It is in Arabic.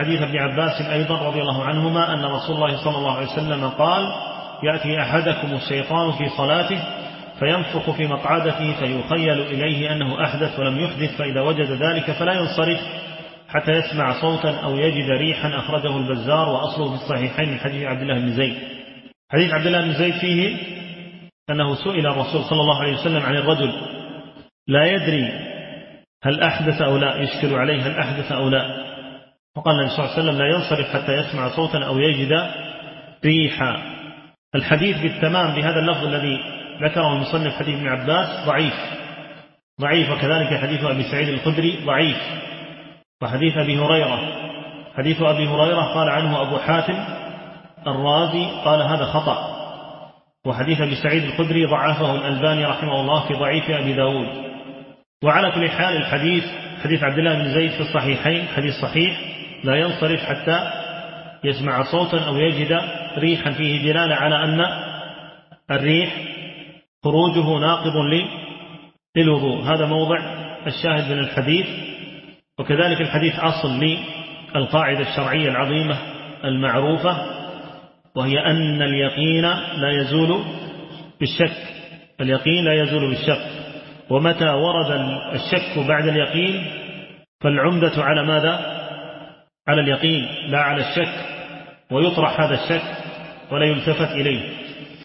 حديث ابن عباس أيضا رضي الله عنهما أن رسول الله صلى الله عليه وسلم قال: يأتي أحدكم الشيطان في صلاته فينفخ في مقعدته فيخيل إليه أنه أحدث ولم يحدث، فإذا وجد ذلك فلا ينصرف حتى يسمع صوتا أو يجد ريحا. أخرجه البزار وأصله في الصحيحين من حديث عبد الله بن زيد. حديث عبد الله بن زيد فيه أنه سئل الرسول صلى الله عليه وسلم عن الرجل لا يدري هل أحدث أو لا، يشكل عليه هل أحدث أو لا، فقال النبي صلى الله عليه وسلم: لا ينصرف حتى يسمع صوتا أو يجد ريحا. الحديث بالتمام بهذا اللفظ الذي ذكره المصنف حديث ابن عباس ضعيف، وكذلك حديث أبي سعيد الخدري ضعيف، وحديث أبي هريرة حديث أبي هريرة قال عنه أبو حاتم الرازي قال هذا خطأ، وحديث أبي سعيد الخدري ضعفه الألباني رحمه الله في ضعيف أبي داود. وعلى كل حال الحديث حديث عبد الله بن زيد في الصحيحين حديث صحيح، لا ينصرف حتى يسمع صوتا أو يجد ريحا، فيه دلالة على أن الريح خروجه ناقض للوضوء. هذا موضع الشاهد من الحديث. وكذلك الحديث أصل للقاعدة الشرعية العظيمة المعروفة، وهي أن اليقين لا يزول بالشك. اليقين لا يزول بالشك، ومتى ورد الشك بعد اليقين فالعمدة على ماذا؟ على اليقين لا على الشك، ويطرح هذا الشك ولا يلتفت إليه.